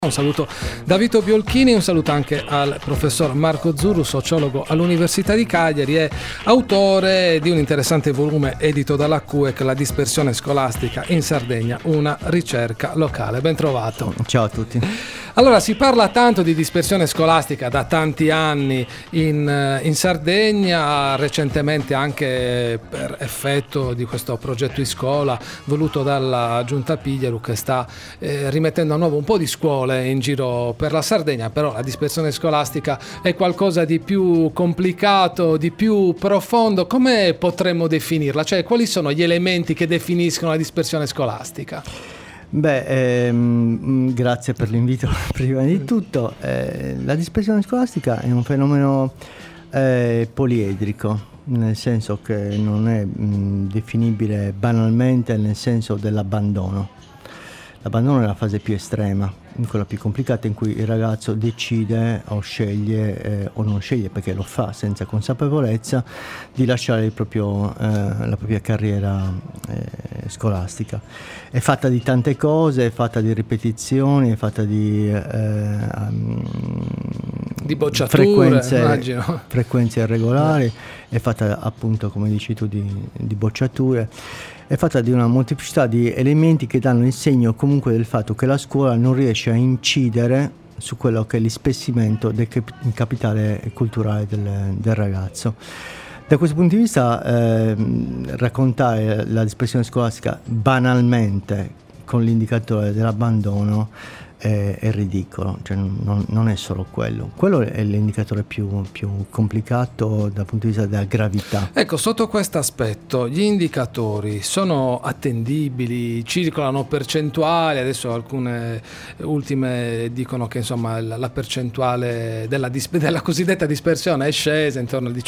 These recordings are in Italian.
Un saluto da Vito Biolchini, un saluto anche al professor Marco Zurru, sociologo all'Università di Cagliari e autore di un interessante volume edito dalla CUEC, La dispersione scolastica in Sardegna, una ricerca locale. Ben trovato. Ciao a tutti. Allora, si parla tanto di dispersione scolastica da tanti anni in Sardegna, recentemente anche per effetto di questo progetto Iscola voluto dalla Giunta Piglieru, che sta rimettendo a nuovo un po' di scuole in giro per la Sardegna. Però la dispersione scolastica è qualcosa di più complicato, di più profondo. Come potremmo definirla? Cioè, quali sono gli elementi che definiscono la dispersione scolastica? Grazie per l'invito. Prima di tutto, la dispersione scolastica è un fenomeno poliedrico, nel senso che non è definibile banalmente nel senso dell'abbandono. L'abbandono è la fase più estrema, quella più complicata, in cui il ragazzo decide o sceglie o non sceglie, perché lo fa senza consapevolezza, di lasciare la propria carriera scolastica. È fatta di tante cose, è fatta di ripetizioni, è fatta di bocciature, frequenze irregolari, è fatta appunto, come dici tu, di bocciature. È fatta di una molteplicità di elementi che danno il segno comunque del fatto che la scuola non riesce a incidere su quello che è l'ispessimento del capitale culturale del ragazzo. Da questo punto di vista, raccontare la dispersione scolastica banalmente con l'indicatore dell'abbandono è ridicolo, cioè non è solo quello è l'indicatore più complicato dal punto di vista della gravità. Ecco, sotto questo aspetto gli indicatori sono attendibili, circolano percentuali, adesso alcune ultime dicono che insomma la percentuale della cosiddetta dispersione è scesa intorno al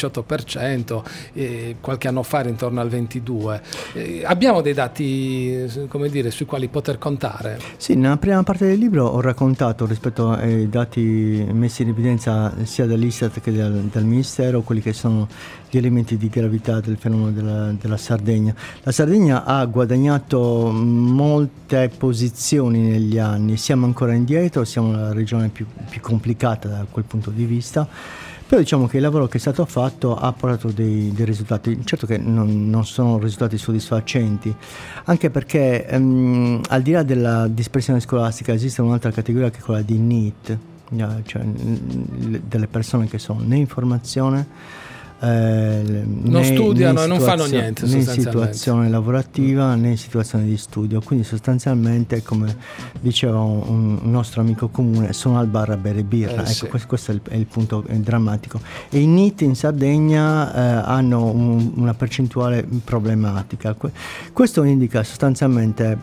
18%, qualche anno fa era intorno al 22%. Abbiamo dei dati, come dire, sui quali poter contare? Sì, nella prima parte del libro ho raccontato, rispetto ai dati messi in evidenza sia dall'Istat che dal Ministero, quelli che sono gli elementi di gravità del fenomeno della Sardegna. La Sardegna ha guadagnato molte posizioni negli anni, siamo ancora indietro, siamo la regione più complicata da quel punto di vista. Però diciamo che il lavoro che è stato fatto ha portato dei risultati, certo che non sono risultati soddisfacenti, anche perché al di là della dispersione scolastica esiste un'altra categoria che è quella di NEET, cioè delle persone che sono né in formazione, non studiano e non fanno niente, né in situazione lavorativa né in situazione di studio, quindi sostanzialmente, come diceva un nostro amico comune, sono al bar a bere birra. Ecco, sì. Questo è il punto drammatico. E i NEET in Sardegna hanno una percentuale problematica. Questo indica sostanzialmente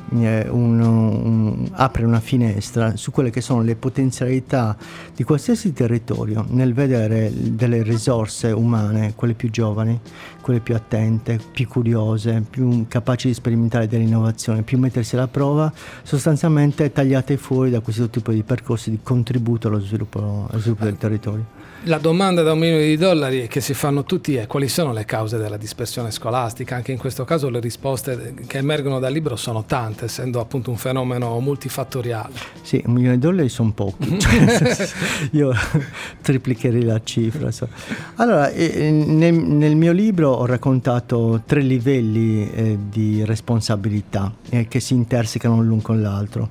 apre una finestra su quelle che sono le potenzialità di qualsiasi territorio nel vedere delle risorse umane, quelle più giovani, quelle più attente, più curiose, più capaci di sperimentare dell'innovazione, più mettersi alla prova, sostanzialmente tagliate fuori da questo tipo di percorsi di contributo allo sviluppo del territorio. La domanda da $1 milione che si fanno tutti è: quali sono le cause della dispersione scolastica? Anche in questo caso le risposte che emergono dal libro sono tante, essendo appunto un fenomeno multifattoriale. Sì, $1 milione sono pochi, io triplicherei la cifra. Allora, nel mio libro ho raccontato 3 livelli di responsabilità che si intersecano l'un con l'altro.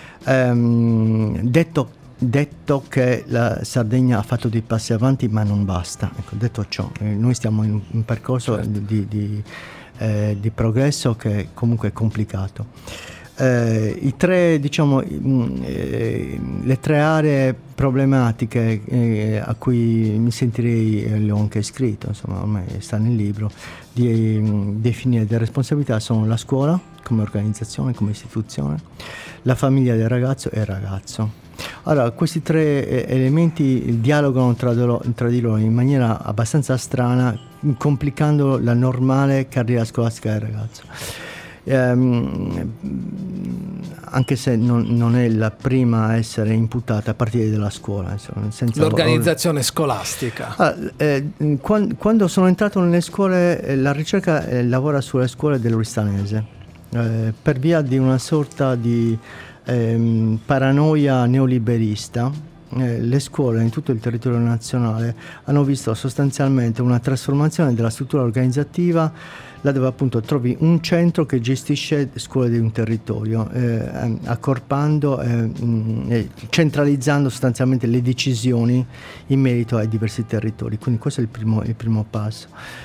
Detto che la Sardegna ha fatto dei passi avanti, ma non basta. Ecco, detto ciò, noi stiamo in un percorso, certo, di progresso che comunque è complicato. Le 3 aree problematiche a cui mi sentirei, le ho anche scritto, insomma ormai sta nel libro, di definire delle responsabilità sono la scuola come organizzazione, come istituzione, la famiglia del ragazzo e il ragazzo. Allora, questi 3 elementi dialogano tra di loro in maniera abbastanza strana, complicando la normale carriera scolastica del ragazzo. Anche se non è la prima a essere imputata a partire dalla scuola, insomma, l'organizzazione scolastica. Quando sono entrato nelle scuole, la ricerca lavora sulle scuole dell'Oristanese, per via di una sorta di paranoia neoliberista, le scuole in tutto il territorio nazionale hanno visto sostanzialmente una trasformazione della struttura organizzativa, là dove appunto trovi un centro che gestisce scuole di un territorio, accorpando e centralizzando sostanzialmente le decisioni in merito ai diversi territori. Quindi questo è il primo passo.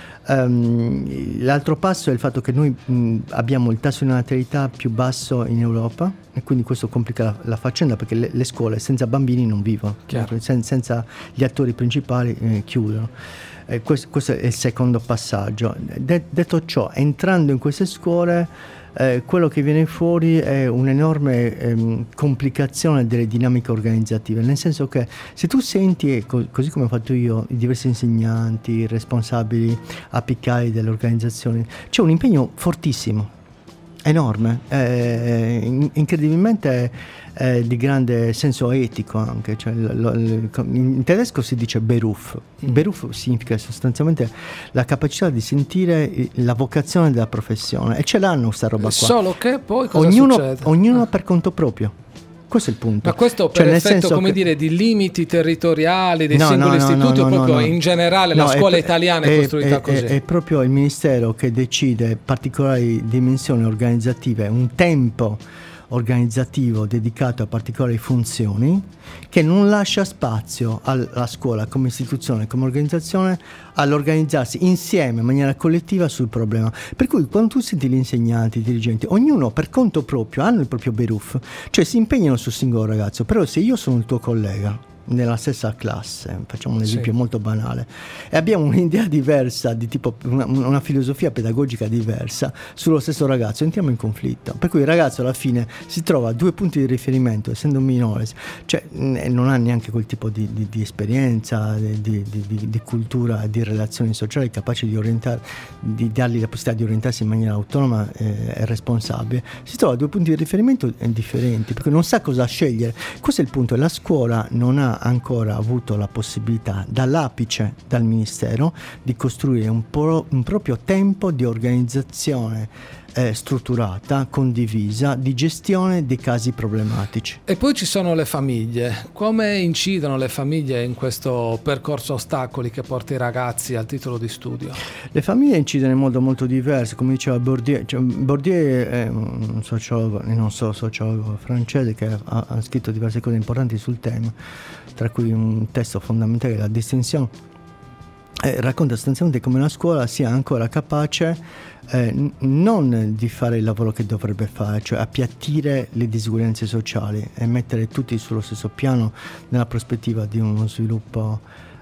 L'altro passo è il fatto che noi abbiamo il tasso di natalità più basso in Europa, e quindi questo complica la faccenda, perché le scuole senza bambini non vivono, senza gli attori principali chiudono. Questo è il secondo passaggio. Detto ciò, entrando in queste scuole, quello che viene fuori è un'enorme complicazione delle dinamiche organizzative, nel senso che se tu senti, così come ho fatto io, i diversi insegnanti, i responsabili apicali delle organizzazioni, c'è un impegno fortissimo, enorme, incredibilmente di grande senso etico anche, cioè, in tedesco si dice Beruf. Beruf significa sostanzialmente la capacità di sentire la vocazione della professione, e ce l'hanno sta roba qua. Solo che poi cosa succede? Ognuno per conto proprio. Questo è il punto. Ma questo per effetto, come dire, di limiti territoriali dei singoli istituti, o proprio in generale la scuola italiana è costruita così? È proprio il Ministero che decide particolari dimensioni organizzative, un tempo organizzativo dedicato a particolari funzioni, che non lascia spazio alla scuola come istituzione, come organizzazione, all'organizzarsi insieme in maniera collettiva sul problema. Per cui quando tu senti gli insegnanti, i dirigenti, ognuno per conto proprio hanno il proprio beruf, cioè si impegnano sul singolo ragazzo. Però se io sono il tuo collega nella stessa classe, facciamo un esempio molto banale, e abbiamo un'idea diversa, di tipo una filosofia pedagogica diversa sullo stesso ragazzo, entriamo in conflitto. Per cui il ragazzo alla fine si trova a 2 punti di riferimento, essendo un minore, cioè non ha neanche quel tipo di esperienza, di cultura, di relazioni sociali capaci di orientare, di dargli la possibilità di orientarsi in maniera autonoma e responsabile. Si trova a 2 punti di riferimento differenti, perché non sa cosa scegliere. Questo è il punto. La scuola non ha ancora avuto la possibilità dall'apice, dal Ministero, di costruire un proprio tempo di organizzazione strutturata, condivisa, di gestione dei casi problematici. E poi ci sono le famiglie. Come incidono le famiglie in questo percorso ostacoli che porta i ragazzi al titolo di studio? Le famiglie incidono in modo molto diverso, come diceva Bourdieu. Bourdieu è un sociologo, non solo sociologo francese, che ha scritto diverse cose importanti sul tema, tra cui un testo fondamentale, La distinzione. Racconta sostanzialmente come una scuola sia ancora capace non di fare il lavoro che dovrebbe fare, cioè appiattire le disuguaglianze sociali e mettere tutti sullo stesso piano nella prospettiva di uno sviluppo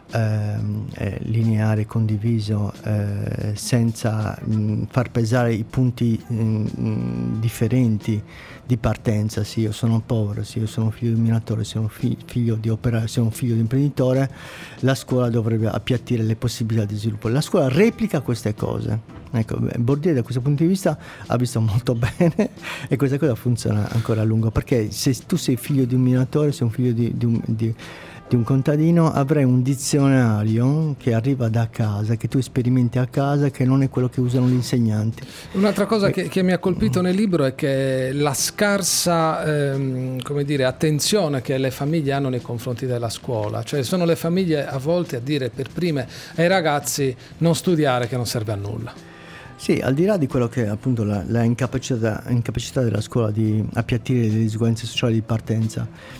lineare, condiviso, senza far pesare i punti differenti di partenza. Se io sono povero, se io sono figlio di un minatore, se sono figlio di operaio, se sono figlio di imprenditore, la scuola dovrebbe appiattire le possibilità di sviluppo. La scuola replica queste cose. Ecco, Bourdieu da questo punto di vista ha visto molto bene, e questa cosa funziona ancora a lungo, perché se tu sei figlio di un minatore, sei un figlio di un contadino, avrai un dizionario che arriva da casa, che tu sperimenti a casa, che non è quello che usano gli insegnanti. Un'altra cosa che mi ha colpito nel libro è che la scarsa come dire, attenzione che le famiglie hanno nei confronti della scuola, cioè sono le famiglie a volte a dire per prime ai ragazzi non studiare, che non serve a nulla. Sì, al di là di quello che è appunto la incapacità della scuola di appiattire le disuguaglianze sociali di partenza,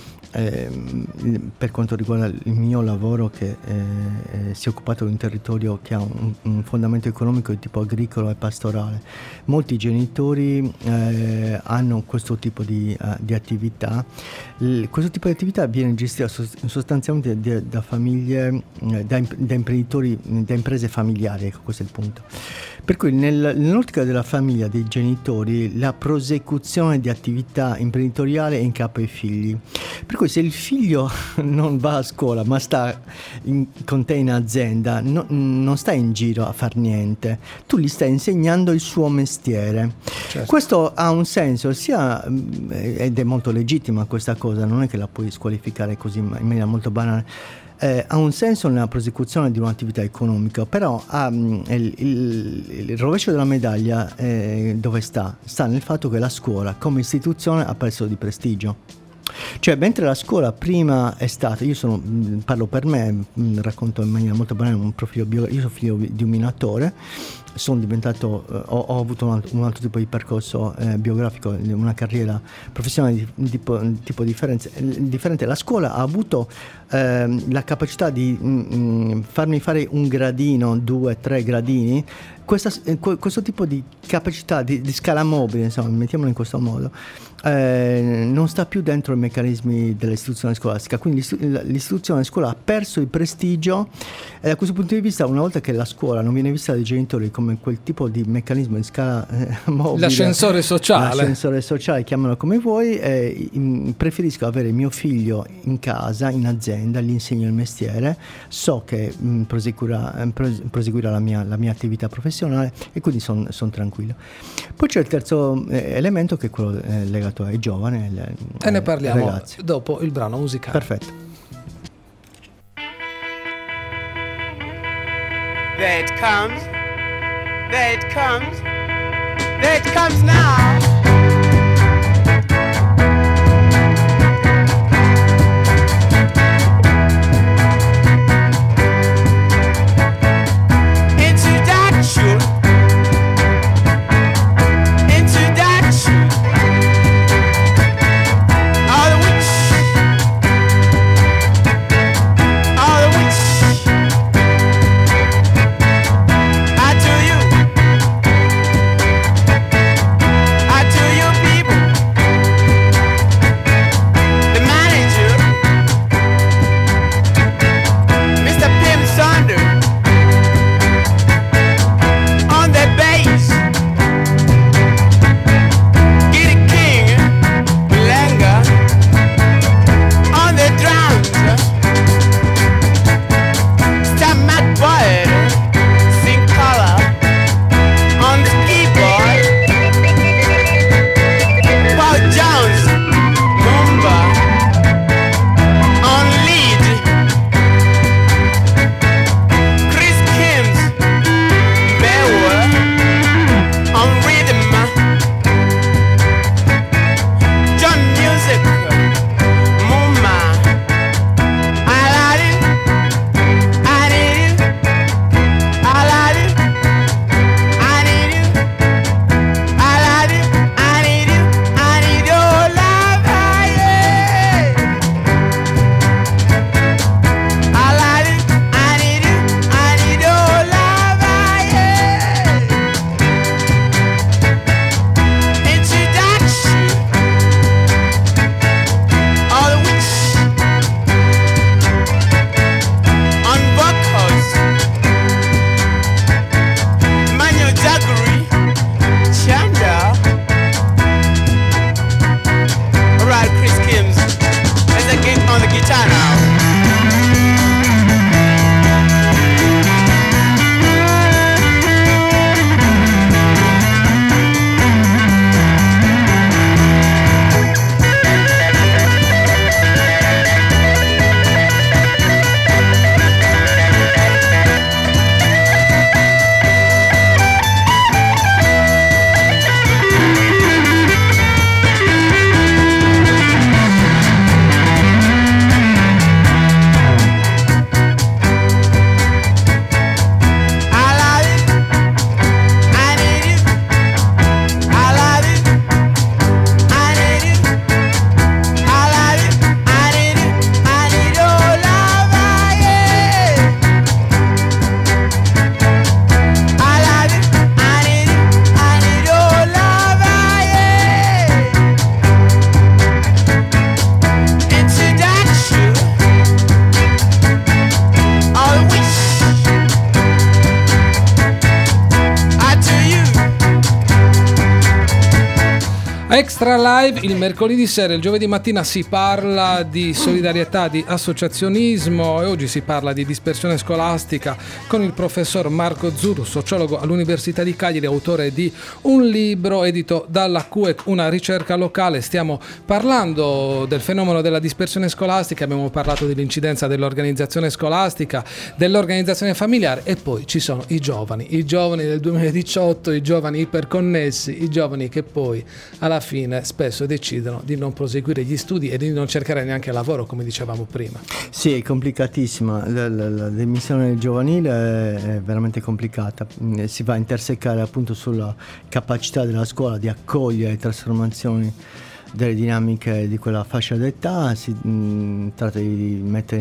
per quanto riguarda il mio lavoro, che si è occupato di un territorio che ha un fondamento economico di tipo agricolo e pastorale, molti genitori hanno questo tipo di attività. Questo tipo di attività viene gestita sostanzialmente da famiglie, da imprenditori, da imprese familiari, ecco, questo è il punto. Per cui nell'ottica della famiglia, dei genitori, la prosecuzione di attività imprenditoriale è in capo ai figli. Per cui cui se il figlio non va a scuola ma sta con te in azienda, non sta in giro a far niente, tu gli stai insegnando il suo mestiere. Certo. Questo ha un senso sia, ed è molto legittima questa cosa, non è che la puoi squalificare così in maniera molto banale. Ha un senso nella prosecuzione di un'attività economica, però il rovescio della medaglia dove sta nel fatto che la scuola come istituzione ha perso di prestigio. Cioè, mentre la scuola prima è stata, parlo per me, racconto in maniera molto banale un profilo biografico. Io sono figlio di un minatore, sono diventato, ho avuto un altro tipo di percorso biografico, una carriera professionale di tipo differente. La scuola ha avuto la capacità di farmi fare un gradino, 2-3 gradini. Questo tipo di capacità di scala mobile, insomma, mettiamolo in questo modo, non sta più dentro i meccanismi dell'istituzione scolastica, quindi l'istituzione scuola ha perso il prestigio, e da questo punto di vista, una volta che la scuola non viene vista dai genitori come quel tipo di meccanismo in scala mobile, l'ascensore sociale, chiamalo come vuoi, preferisco avere mio figlio in casa, in azienda, gli insegno il mestiere, so che proseguirà la mia attività professionale, e quindi sono tranquillo. Poi c'è il terzo elemento, che è quello legato ai giovani, e ne parliamo ragazzi, dopo il brano musicale. Perfetto. There it comes now. I Extra Live il mercoledì sera, il giovedì mattina si parla di solidarietà, di associazionismo e oggi si parla di dispersione scolastica con il professor Marco Zuru, sociologo all'Università di Cagliari, autore di un libro edito dalla CUEC, una ricerca locale. Stiamo parlando del fenomeno della dispersione scolastica, abbiamo parlato dell'incidenza dell'organizzazione scolastica, dell'organizzazione familiare e poi ci sono i giovani del 2018, i giovani iperconnessi, i giovani che poi alla fine spesso decidono di non proseguire gli studi e di non cercare neanche lavoro, come dicevamo prima. Sì, è complicatissima, la dimissione giovanile è veramente complicata, si va a intersecare appunto sulla capacità della scuola di accogliere le trasformazioni delle dinamiche di quella fascia d'età. Si tratta di mettere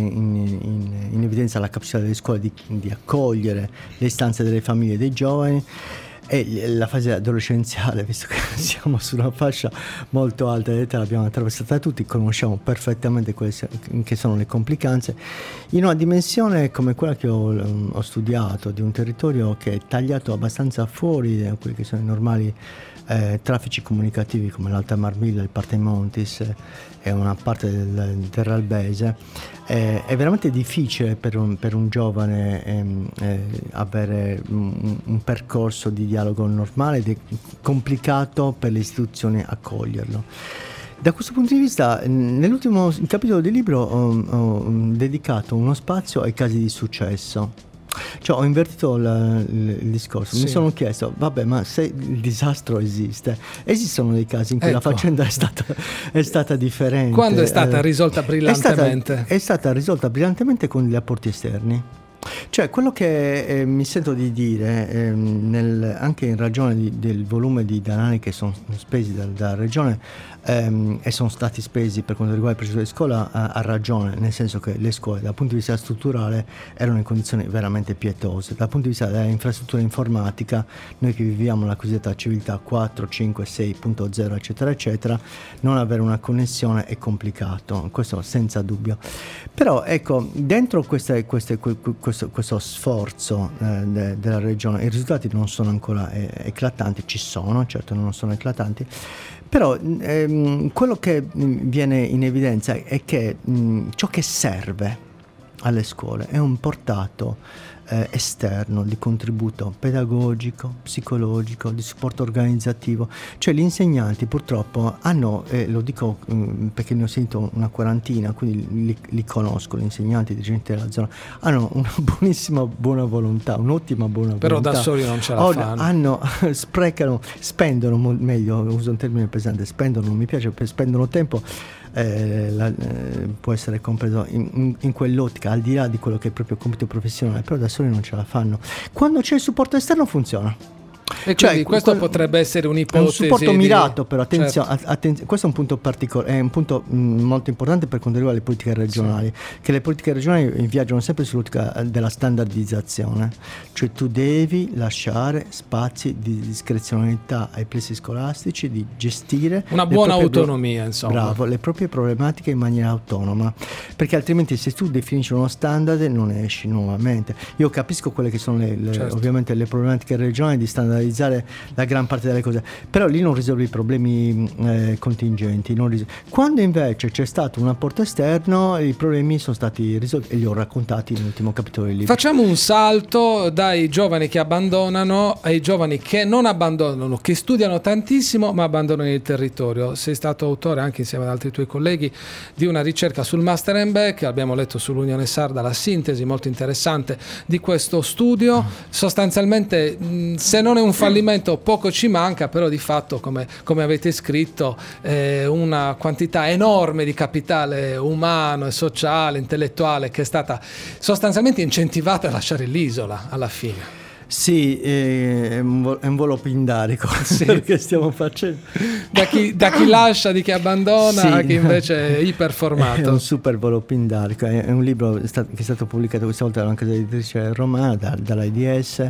in evidenza la capacità delle scuole di accogliere le istanze delle famiglie e dei giovani. E la fase adolescenziale, visto che siamo su una fascia molto alta d'età, l'abbiamo attraversata tutti, conosciamo perfettamente che sono le complicanze, in una dimensione come quella che ho studiato, di un territorio che è tagliato abbastanza fuori da quelli che sono i normali traffici comunicativi come l'Alta Marmilla, il Partemontis e una parte del Ralbese. È veramente difficile per un giovane avere un percorso di dialogo normale ed è complicato per le istituzioni accoglierlo. Da questo punto di vista, nell'ultimo capitolo del libro ho dedicato uno spazio ai casi di successo. Cioè, ho invertito il discorso. Sì. Mi sono chiesto, vabbè, ma se il disastro esiste, esistono dei casi in cui la faccenda è stata differente. Quando è stata risolta brillantemente? È stata risolta brillantemente con gli apporti esterni. Cioè, quello che mi sento di dire, anche in ragione del volume di denari che sono spesi dalla regione, e sono stati spesi per quanto riguarda il progetto di scuola, ha ragione, nel senso che le scuole dal punto di vista strutturale erano in condizioni veramente pietose. Dal punto di vista dell'infrastruttura informatica, noi che viviamo la cosiddetta civiltà 4, 5, 6.0 eccetera eccetera, non avere una connessione è complicato, questo senza dubbio. Però ecco, dentro questo sforzo della regione, i risultati non sono ancora eclatanti, ci sono, certo non sono eclatanti, però quello che viene in evidenza è che ciò che serve alle scuole è un portato esterno di contributo pedagogico, psicologico, di supporto organizzativo. Cioè, gli insegnanti purtroppo hanno, lo dico perché ne ho sentito una quarantina, quindi li conosco, gli insegnanti, i dirigenti della zona, hanno una buonissima buona volontà, un'ottima buona volontà. Però da soli non ce la fanno. Spendono, meglio, uso un termine pesante, spendono, non mi piace, spendono tempo. Può essere compreso in quell'ottica, al di là di quello che è il proprio compito professionale, però da soli non ce la fanno. Quando c'è il supporto esterno funziona. E quindi questo potrebbe essere un'ipotesi. È un supporto mirato, però attenzione, certo. Questo è un punto particolare, è un punto molto importante per quanto riguarda le politiche regionali, sì. Che le politiche regionali viaggiano sempre sull'ottica della standardizzazione, cioè tu devi lasciare spazi di discrezionalità ai plessi scolastici, di gestire una buona autonomia, insomma. Bravo, le proprie problematiche in maniera autonoma, perché altrimenti se tu definisci uno standard non esci nuovamente. Io capisco quelle che sono certo. ovviamente le problematiche regionali di standardizzare la gran parte delle cose, però lì non risolvi i problemi contingenti. Quando invece c'è stato un apporto esterno, i problemi sono stati risolti e li ho raccontati nell'ultimo capitolo del libro. Facciamo un salto dai giovani che abbandonano ai giovani che non abbandonano, che studiano tantissimo ma abbandonano il territorio. Sei stato autore, anche insieme ad altri tuoi colleghi, di una ricerca sul Master and Back, abbiamo letto sull'Unione Sarda la sintesi molto interessante di questo studio. Sostanzialmente, se non è un fallimento poco ci manca, però di fatto, come avete scritto, una quantità enorme di capitale umano e sociale, intellettuale, che è stata sostanzialmente incentivata a lasciare l'isola alla fine. Sì, è un volo pindarico, sì. Che stiamo facendo. Da chi lascia, di chi abbandona, sì. A chi invece è iperformato. È un super volo pindarico, è un libro che è stato pubblicato questa volta da una casa editrice romana, dall'AIDS,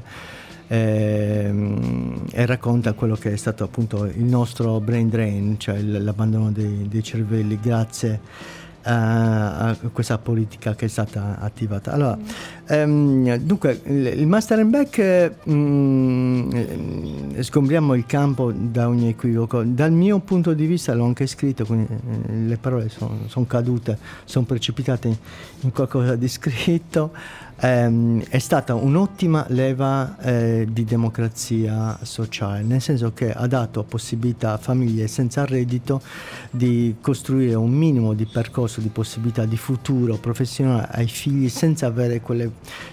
e racconta quello che è stato appunto il nostro brain drain, cioè l'abbandono dei cervelli grazie a questa politica che è stata attivata. Allora, dunque, il Master and Back, sgombriamo il campo da ogni equivoco. Dal mio punto di vista, l'ho anche scritto, quindi le parole sono cadute, sono precipitate in qualcosa di scritto. È stata un'ottima leva di democrazia sociale, nel senso che ha dato possibilità a famiglie senza reddito di costruire un minimo di percorso, di possibilità di futuro professionale ai figli senza avere quelle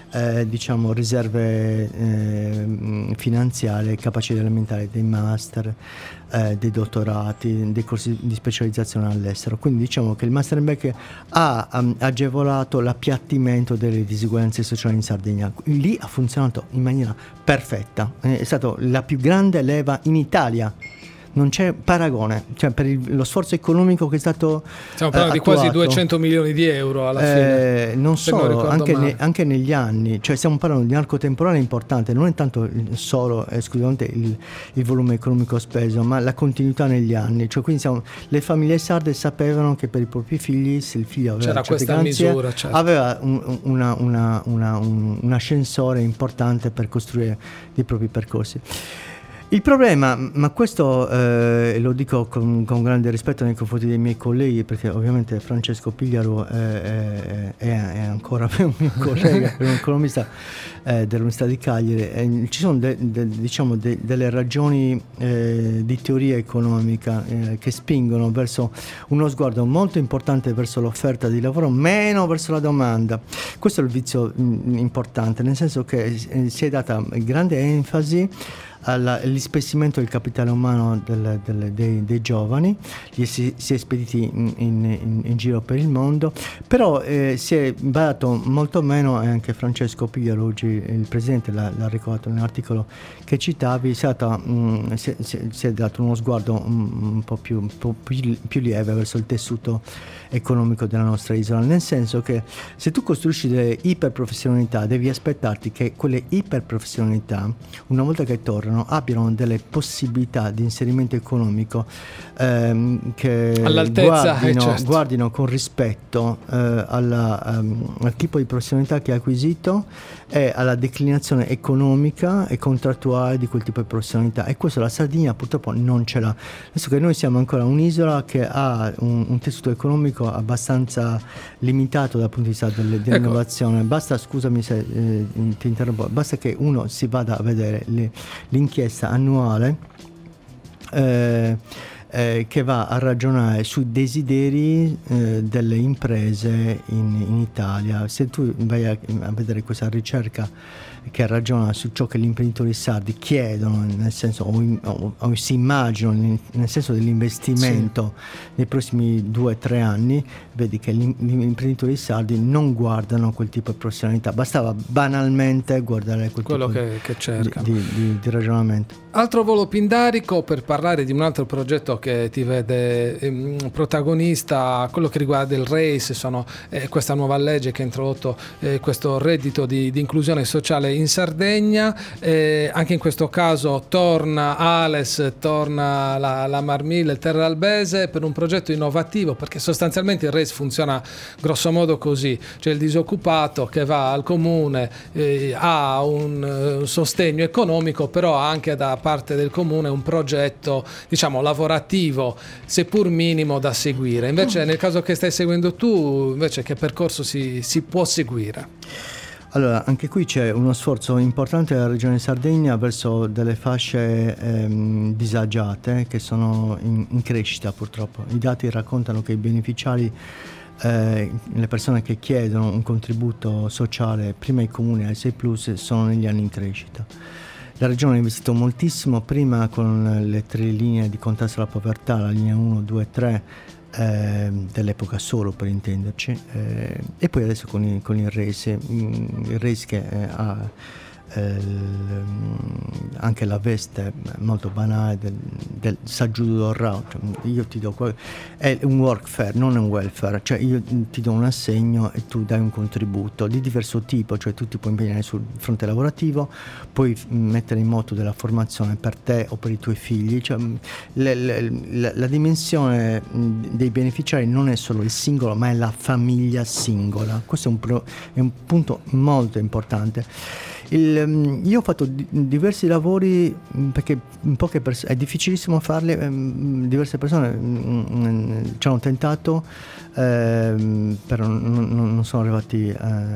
riserve finanziarie capaci di alimentare dei master, dei dottorati, dei corsi di specializzazione all'estero. Quindi diciamo che il Master and Back ha agevolato l'appiattimento delle disuguaglianze sociali in Sardegna. Lì ha funzionato in maniera perfetta, è stata la più grande leva in Italia. Non c'è paragone, cioè per lo sforzo economico che è stato stiamo parlando di quasi 200 milioni di euro alla fine, non solo, anche negli anni, cioè stiamo parlando di un arco temporale importante, non è tanto solo esclusivamente il volume economico speso, ma la continuità negli anni, cioè quindi le famiglie sarde sapevano che per i propri figli, se il figlio aveva c'era questa garanzie, misura, certo, aveva un ascensore importante per costruire i propri percorsi. Il problema, ma questo lo dico con grande rispetto nei confronti dei miei colleghi, perché ovviamente Francesco Pigliaro è ancora un mio collega, è un economista dell'Università di Cagliari. Ci sono delle ragioni di teoria economica che spingono verso uno sguardo molto importante verso l'offerta di lavoro, meno verso la domanda. Questo è il vizio importante, nel senso che si è data grande enfasi all'ispessimento del capitale umano dei giovani, li si è spediti in giro per il mondo, però si è badato molto meno, e anche Francesco Pigliaro oggi, il presidente, l'ha ricordato nell'articolo che citavi, si è dato uno sguardo un po' più lieve verso il tessuto economico della nostra isola, nel senso che se tu costruisci delle iperprofessionalità devi aspettarti che quelle iperprofessionalità, una volta che tornano, abbiano delle possibilità di inserimento economico che guardino con rispetto al tipo di professionalità che ha acquisito e alla declinazione economica e contrattuale di quel tipo di professionalità, e questo la Sardegna purtroppo non ce l'ha. Adesso che noi siamo ancora un'isola che ha un tessuto economico abbastanza limitato dal punto di vista dell'innovazione. Basta, scusami se ti interrompo, basta che uno si vada a vedere l'inchiesta annuale che va a ragionare sui desideri delle imprese in Italia. Se tu vai a vedere questa ricerca che ragiona su ciò che gli imprenditori sardi chiedono, nel senso o si immaginano nel senso dell'investimento nei prossimi 2 o 3 anni, vedi che gli imprenditori sardi non guardano quel tipo di professionalità. Bastava banalmente guardare quello che cercano di ragionamento. Altro volo pindarico per parlare di un altro progetto che ti vede protagonista, quello che riguarda il RACE, questa nuova legge che ha introdotto questo reddito di inclusione sociale in Sardegna. Anche in questo caso torna Ales, torna la Marmille, il Terra Albese, per un progetto innovativo, perché sostanzialmente il RACE funziona grosso modo così: c'è il disoccupato che va al comune, ha un sostegno economico, però anche da parte del comune un progetto, diciamo, lavorativo, seppur minimo, da seguire. Invece nel caso che stai seguendo tu, invece, che percorso si può seguire? Allora, anche qui c'è uno sforzo importante della Regione Sardegna verso delle fasce disagiate che sono in crescita, purtroppo. I dati raccontano che i beneficiari, le persone che chiedono un contributo sociale prima ai comuni, ai 6+, sono negli anni in crescita. La Regione ha investito moltissimo, prima con le 3 linee di contrasto alla povertà, la linea 1, 2 e 3, dell'epoca solo, per intenderci, e poi adesso con il RACE che ha anche la veste molto banale del Sajudo Rao, cioè io ti do è un workfare, non un welfare, cioè io ti do un assegno e tu dai un contributo di diverso tipo, cioè tu ti puoi impegnare sul fronte lavorativo, puoi mettere in moto della formazione per te o per i tuoi figli, cioè la dimensione dei beneficiari non è solo il singolo, ma è la famiglia singola. Questo è un punto molto importante. Io ho fatto diversi lavori perché poche persone, è difficilissimo farli, diverse persone ci hanno tentato, però non sono arrivati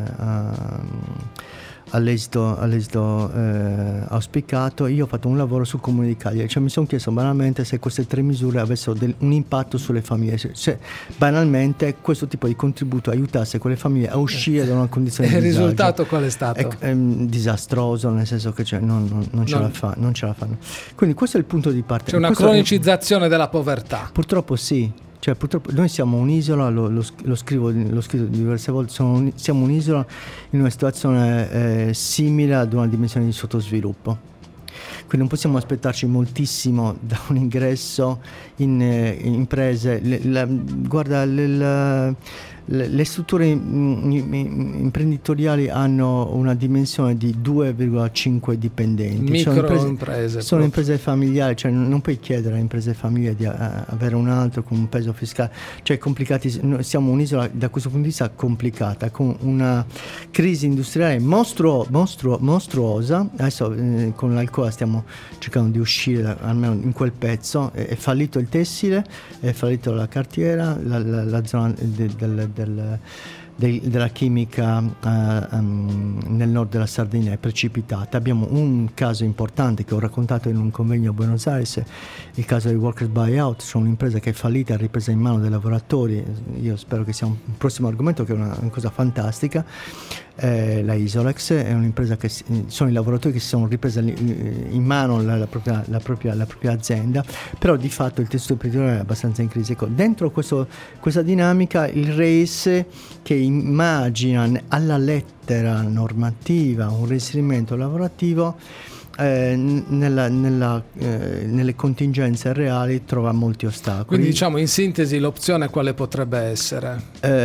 all'esito auspicato. Io ho fatto un lavoro sul Comune di Cagliari, cioè mi sono chiesto banalmente se queste 3 misure avessero un impatto sulle famiglie, se banalmente questo tipo di contributo aiutasse quelle famiglie a uscire da una condizione di disagio. Il risultato qual è stato? È disastroso, nel senso che non ce la fanno. Quindi questo è il punto di partenza. C'è una cronicizzazione della povertà. Purtroppo sì. Cioè, purtroppo noi siamo un'isola, l'ho scritto diverse volte, siamo un'isola in una situazione simile ad una dimensione di sottosviluppo. Quindi non possiamo aspettarci moltissimo da un ingresso in imprese. Guarda, le strutture imprenditoriali hanno una dimensione di 2,5 dipendenti. Microimprese. Sono imprese familiari, cioè non puoi chiedere a imprese familiari di avere un altro con un peso fiscale, cioè complicati. Siamo un'isola da questo punto di vista complicata, con una crisi industriale mostruosa. Adesso con l'Alcoa stiamo cercando di uscire almeno in quel pezzo. È fallito il tessile, è fallito la cartiera, la zona della chimica nel nord della Sardegna è precipitata. Abbiamo un caso importante che ho raccontato in un convegno a Buenos Aires, il caso del Workers Buyout, cioè un'impresa che è fallita e ripresa in mano dai lavoratori. Io spero che sia un prossimo argomento, che è una cosa fantastica. La Isolex è un'impresa che sono i lavoratori che si sono ripresi in mano la propria azienda, però di fatto il tessuto imprenditoriale è abbastanza in crisi. Ecco, dentro questa dinamica il RACE, che immagina alla lettera normativa un reinserimento lavorativo, nelle contingenze reali trova molti ostacoli. Quindi diciamo in sintesi l'opzione quale potrebbe essere?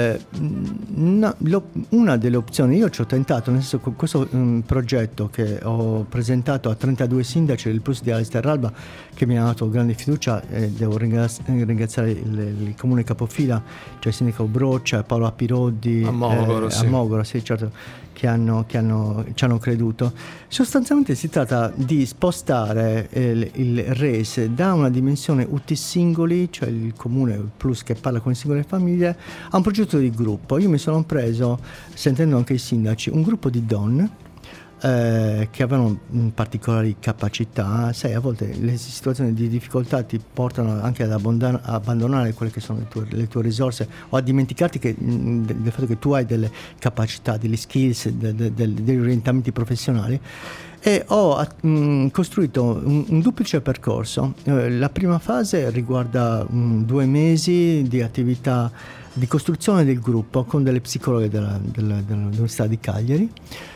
Una delle opzioni, io ci ho tentato, nel senso che questo progetto che ho presentato a 32 sindaci del plus di Alistair Alba, che mi ha dato grande fiducia, devo ringraziare il comune capofila, cioè il sindaco Broccia, Paolo Appiroddi, Amogoro, sì, certo, che ci hanno creduto. Sostanzialmente si tratta di spostare il RACE da una dimensione UT singoli, cioè il comune, il plus che parla con le singole famiglie, a un progetto di gruppo. Io mi sono preso, sentendo anche i sindaci, un gruppo di donne che avevano particolari capacità. Sai, a volte le situazioni di difficoltà ti portano anche ad abbandonare quelle che sono le tue risorse, o a dimenticarti del fatto che tu hai delle capacità, delle skills, degli orientamenti professionali. E ho costruito un duplice percorso. La prima fase riguarda 2 mesi di attività di costruzione del gruppo con delle psicologhe dell'Università di Cagliari,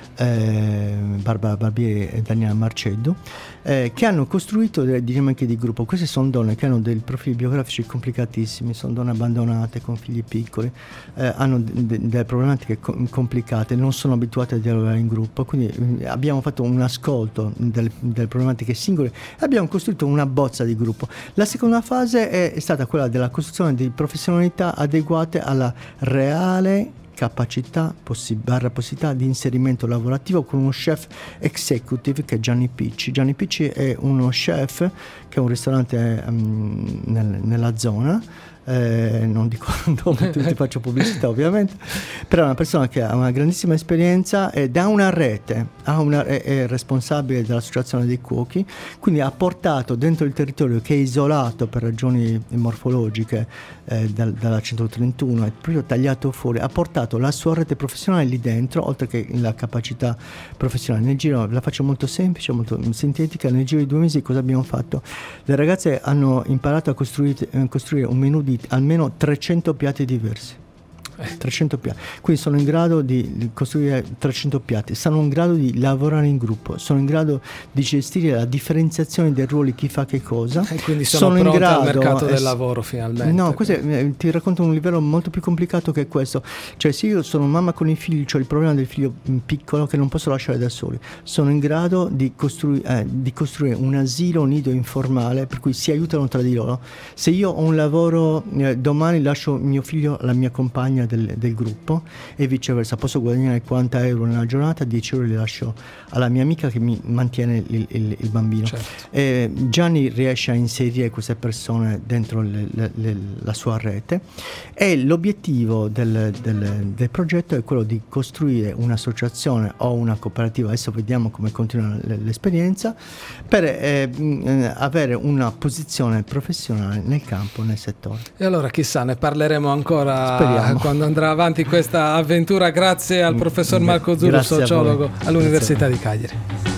Barbara Barbieri e Daniela Marceddu, che hanno costruito delle dinamiche di gruppo. Queste sono donne che hanno dei profili biografici complicatissimi, sono donne abbandonate con figli piccoli, hanno delle problematiche complicate, non sono abituate a dialogare in gruppo, quindi abbiamo fatto un ascolto delle problematiche singole e abbiamo costruito una bozza di gruppo. La seconda fase è stata quella della costruzione di professionalità adeguate alla reale capacità possibilità di inserimento lavorativo, con uno chef executive che è Gianni Picci. Gianni Picci è uno chef che ha un ristorante nella zona, non dico dove, ti faccio pubblicità ovviamente, però è una persona che ha una grandissima esperienza ed ha una rete, è responsabile dell'associazione dei cuochi, quindi ha portato dentro il territorio, che è isolato per ragioni morfologiche dalla 131, è proprio tagliato fuori, ha portato la sua rete professionale lì dentro, oltre che la capacità professionale. Nel giro, la faccio molto semplice, molto sintetica, nel giro di 2 mesi cosa abbiamo fatto? Le ragazze hanno imparato a costruire un menù di almeno 300 piatti diversi. 300 piatti. Quindi sono in grado di costruire 300 piatti, sono in grado di lavorare in gruppo, sono in grado di gestire la differenziazione dei ruoli, chi fa che cosa. E quindi sono pronti al mercato del lavoro finalmente. No, ti racconto un livello molto più complicato che questo. Cioè, se io sono mamma con i figli, cioè il problema del figlio piccolo che non posso lasciare da soli, sono in grado di costruire un asilo, un nido informale per cui si aiutano tra di loro. Se io ho un lavoro, domani lascio mio figlio alla mia compagna del gruppo e viceversa. Posso guadagnare 40 euro nella giornata, 10 euro li lascio alla mia amica che mi mantiene il bambino. Certo. Gianni riesce a inserire queste persone dentro la sua rete, e l'obiettivo del progetto è quello di costruire un'associazione o una cooperativa, adesso vediamo come continua l'esperienza, per avere una posizione professionale nel campo, nel settore. E allora chissà, ne parleremo ancora. Speriamo. Quando andrà avanti questa avventura. Grazie al professor Marco Zulu, sociologo all'Università di Cagliari.